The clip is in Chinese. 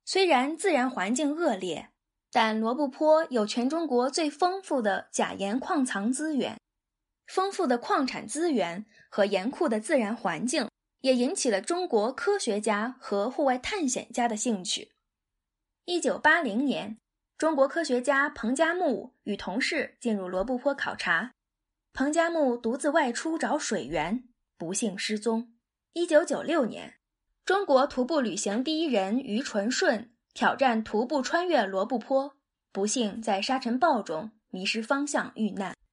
虽然自然环境恶劣，但罗布泊有全中国最丰富的钾盐矿藏资源。丰富的矿产资源和严酷的自然环境也引起了中国科学家和户外探险家的兴趣。1980年，中国科学家彭加木与同事进入罗布泊考察。彭加木独自外出找水源，不幸失踪。1996年，中国徒步旅行第一人于纯顺挑战徒步穿越罗布泊，不幸在沙尘暴中迷失方向遇难。